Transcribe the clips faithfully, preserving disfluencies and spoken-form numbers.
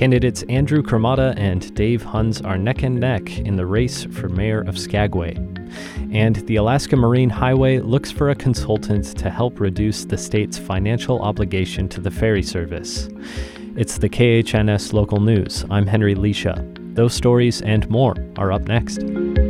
Candidates Andrew Cremata and Dave Huns are neck and neck in the race for mayor of Skagway. And the Alaska Marine Highway looks for a consultant to help reduce the state's financial obligation to the ferry service. It's the K H N S Local News. I'm Henry Leisha. Those stories and more are up next.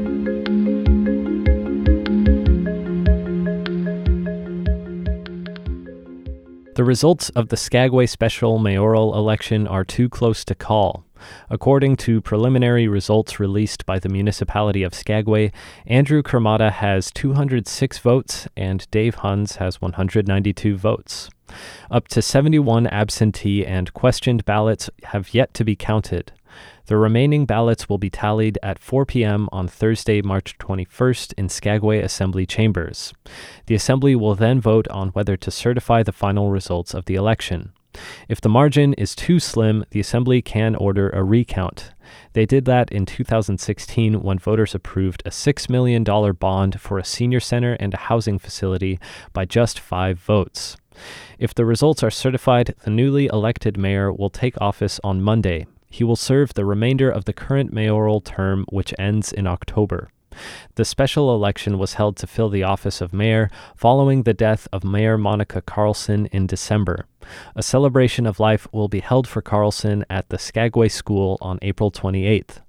The results of the Skagway special mayoral election are too close to call. According to preliminary results released by the municipality of Skagway, Andrew Cremata has two hundred six votes and Dave Huns has one hundred ninety-two votes. Up to seventy-one absentee and questioned ballots have yet to be counted. The remaining ballots will be tallied at four p.m. on Thursday, March twenty-first in Skagway Assembly Chambers. The Assembly will then vote on whether to certify the final results of the election. If the margin is too slim, the Assembly can order a recount. They did that in two thousand sixteen when voters approved a six million dollars bond for a senior center and a housing facility by just five votes. If the results are certified, the newly elected mayor will take office on Monday. He will serve the remainder of the current mayoral term, which ends in October. The special election was held to fill the office of mayor following the death of Mayor Monica Carlson in December. A celebration of life will be held for Carlson at the Skagway School on April twenty-eighth.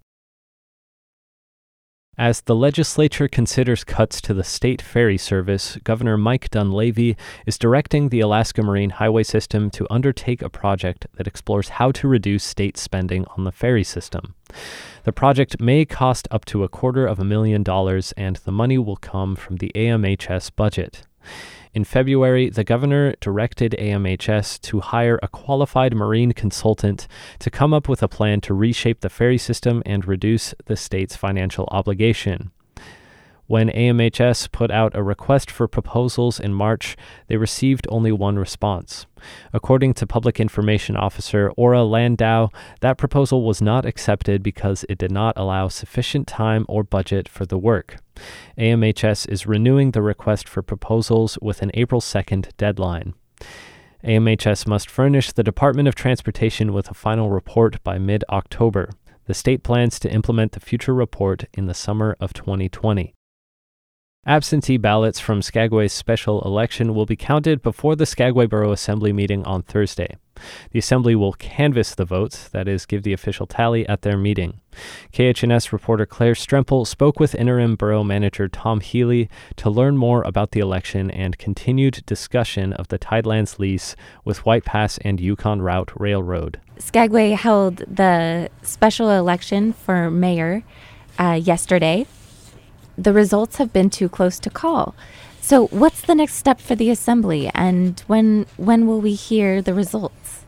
As the legislature considers cuts to the state ferry service, Governor Mike Dunleavy is directing the Alaska Marine Highway System to undertake a project that explores how to reduce state spending on the ferry system. The project may cost up to a quarter of a million dollars, and the money will come from the A M H S budget. In February, the governor directed A M H S to hire a qualified marine consultant to come up with a plan to reshape the ferry system and reduce the state's financial obligation. When A M H S put out a request for proposals in March, they received only one response. According to Public Information Officer Ora Landau, that proposal was not accepted because it did not allow sufficient time or budget for the work. A M H S is renewing the request for proposals with an April second deadline. A M H S must furnish the Department of Transportation with a final report by mid-October. The state plans to implement the future report in the summer of twenty twenty. Absentee ballots from Skagway's special election will be counted before the Skagway Borough Assembly meeting on Thursday. The Assembly will canvass the votes, that is, give the official tally at their meeting. K H N S reporter Claire Strempel spoke with interim borough manager Tom Healy to learn more about the election and continued discussion of the Tidelands lease with White Pass and Yukon Route Railroad. Skagway held the special election for mayor uh, yesterday. The results have been too close to call. So what's the next step for the Assembly, and when when will we hear the results?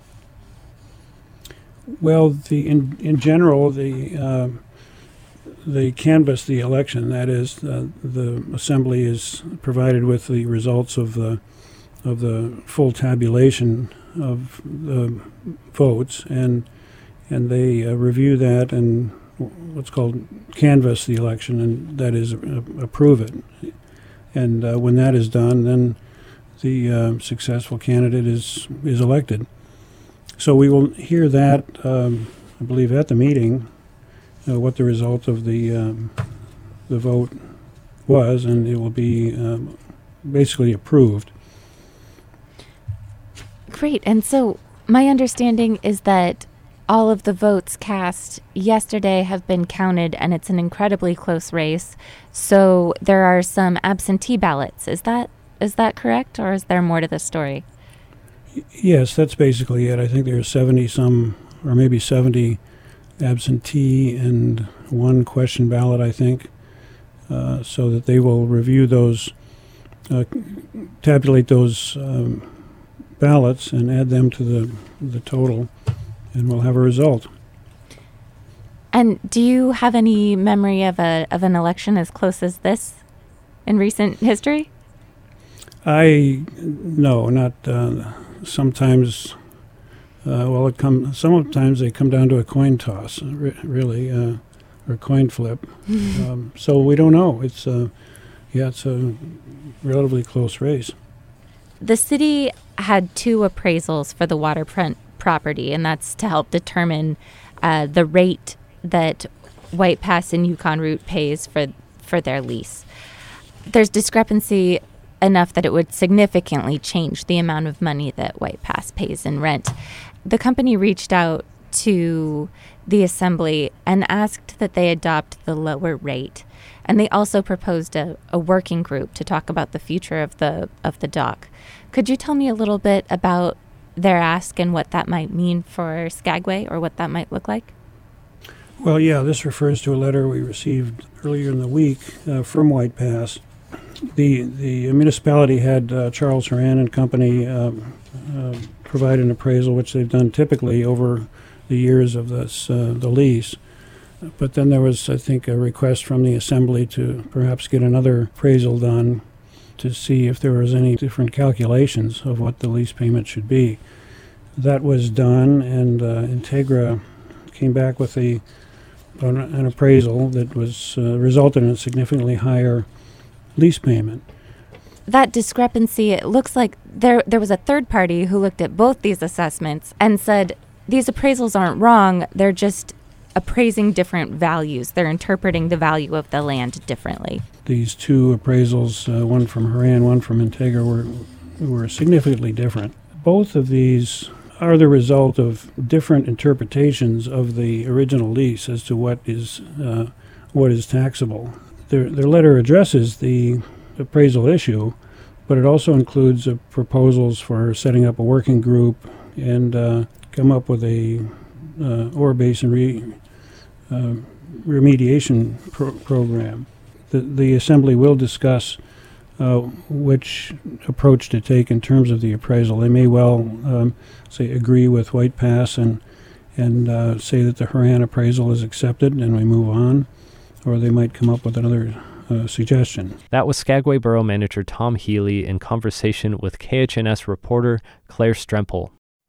Well, the in in general, the uh, they canvass the election. That is, uh, the Assembly is provided with the results of the of the full tabulation of the votes, and and they uh, review that and what's called canvass the election, and that is uh, approve it. And uh, when that is done, then the uh, successful candidate is is elected. So we will hear that, um, I believe, at the meeting, uh, what the result of the um, the vote was, and it will be um, basically approved. Great. And so my understanding is that all of the votes cast yesterday have been counted, and it's an incredibly close race. So there are some absentee ballots. Is that is that correct, or is there more to the story? Y- yes, that's basically it. I think there are seventy some, or maybe seventy absentee and one question ballot, I think, uh, so that they will review those, uh, tabulate those um, ballots and add them to the the total, and we'll have a result. And do you have any memory of a of an election as close as this in recent history? I no, not uh, sometimes. Uh, well, it come sometimes they come down to a coin toss, re- really, uh, or coin flip. um, so we don't know. It's uh, yeah, it's a relatively close race. The city had two appraisals for the waterfront property, and that's to help determine uh, the rate that White Pass and Yukon Route pays for for their lease. There's discrepancy enough that it would significantly change the amount of money that White Pass pays in rent. The company reached out to the Assembly and asked that they adopt the lower rate. And they also proposed a, a working group to talk about the future of the of the dock. Could you tell me a little bit about their ask and what that might mean for Skagway, or what that might look like? Well, yeah, this refers to a letter we received earlier in the week uh, from White Pass. The the municipality had uh, Charles Horan and Company um, uh, provide an appraisal, which they've done typically over the years of this uh, the lease. But then there was, I think, a request from the Assembly to perhaps get another appraisal done to see if there was any different calculations of what the lease payment should be. That was done, and uh, Integra came back with a an, an appraisal that was uh, resulted in a significantly higher lease payment. That discrepancy, it looks like there there was a third party who looked at both these assessments and said, these appraisals aren't wrong, they're just appraising different values. They're interpreting the value of the land differently. These two appraisals, uh, one from Horan, one from Integra, were were significantly different. Both of these are the result of different interpretations of the original lease as to what is uh, what is taxable. Their, their letter addresses the appraisal issue, but it also includes uh, proposals for setting up a working group and uh, come up with a uh, ore basin re, uh, remediation pro- program. The, the Assembly will discuss uh, which approach to take in terms of the appraisal. They may well um, say agree with White Pass and and uh, say that the Horan appraisal is accepted and we move on, or they might come up with another uh, suggestion. That was Skagway Borough Manager Tom Healy in conversation with K H N S reporter Claire Strempel.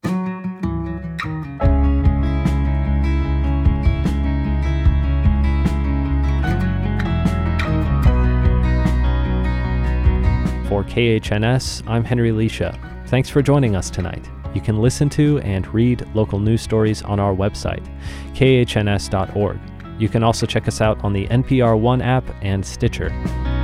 For K H N S, I'm Henry Leisha. Thanks for joining us tonight. You can listen to and read local news stories on our website, k h n s dot org. You can also check us out on the N P R One app and Stitcher.